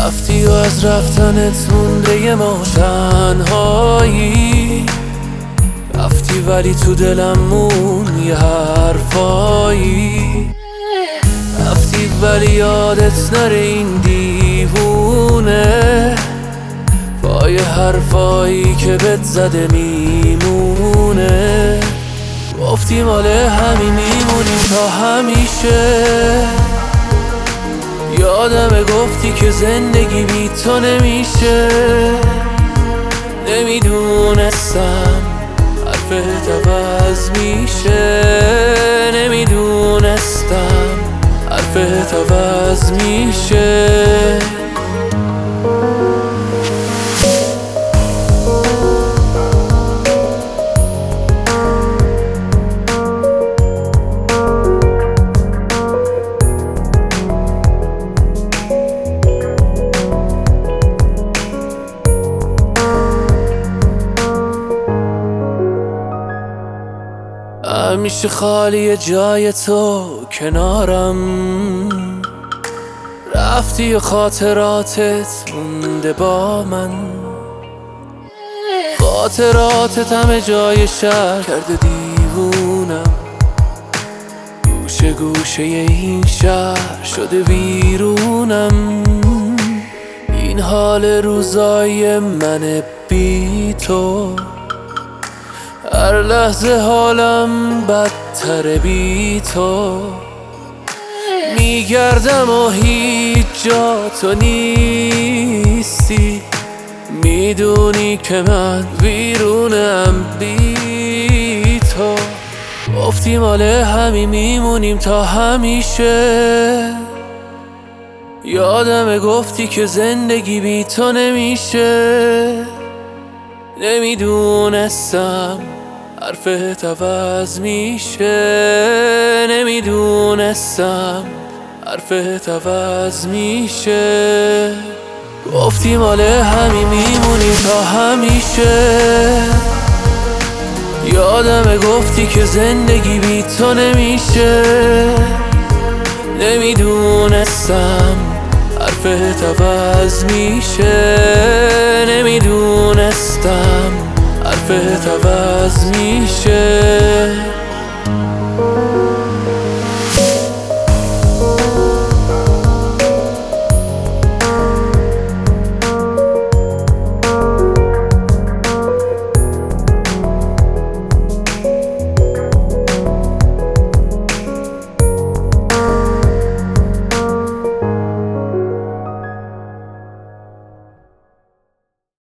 رفتی و از رفتنت مونده ما تنهایی. رفتی ولی تو دلم مون یه حرفایی. رفتی ولی یادت نره این دیوونه با یه حرفایی که بهت زده میمونه. گفتی مال همین میمونیم تا همیشه. یادمه گفتی که زندگی بی تو نمیشه. نمیدونستم حرفت عوض میشه. نمیدونستم حرفت عوض میشه. همیشه خالی جای تو کنارم. رفتی و خاطراتت مونده با من. خاطراتت همه جای شهر کرده دیوونم. گوشه گوشه این شهر شده ویرونم. این حال روزای من بی تو. هر لحظه حالم بدتر بی تو. میگردم و هیچ جا تو نیستی. میدونی که من ویرونم بی تو. گفتی مال همین میمونیم تا همیشه. یادمه گفتی که زندگی بی تو نمیشه. نمیدونستم حرفت عوض میشه. نمیدونستم حرفت عوض میشه. گفتی مال همین میمونیم تا همیشه. یادمه گفتی که زندگی بی تو نمیشه. نمیدونستم حرفت عوض میشه. نمیدونستم حرفت عوض میشه.